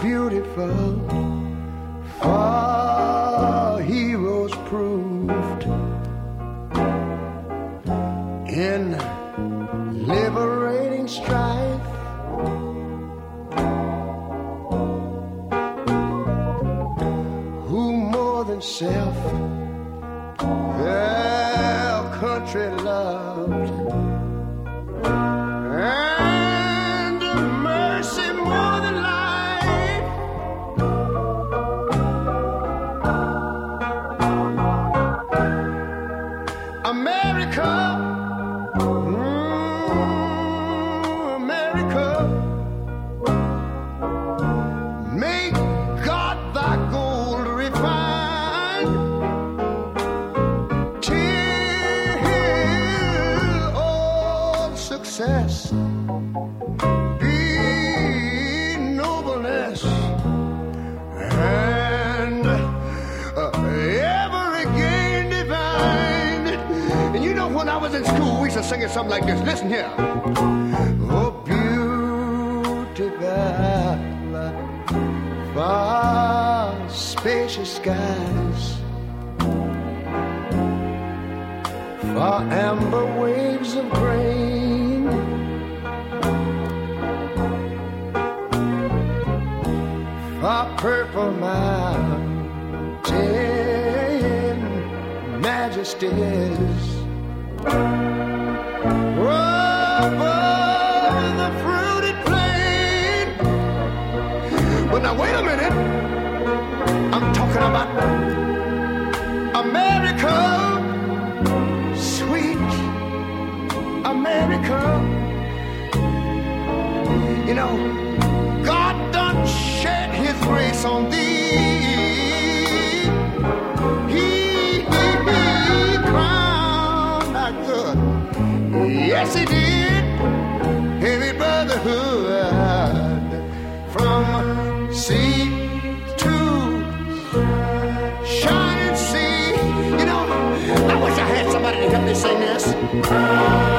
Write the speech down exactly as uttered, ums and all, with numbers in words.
beautiful, for heroes proved in liberating strife. Who more than self their country loved, and mercy more than life. America, mm, America, make God thy gold refine, till all success be nobleness, and uh, ever again divine. And you know, when I was in school, we used to sing it something like this. Listen here. Oh, beautiful, far spacious skies, far amber waves of grain, far purple mountain majesties, over the fruited plain. But now wait a minute, I'm talking about America, sweet America. You know, God done shed his grace on thee. He, he, he crowned our good. Yes, he did. Heavy brotherhood from sea to shining sea. You know, I wish I had somebody to help me sing this.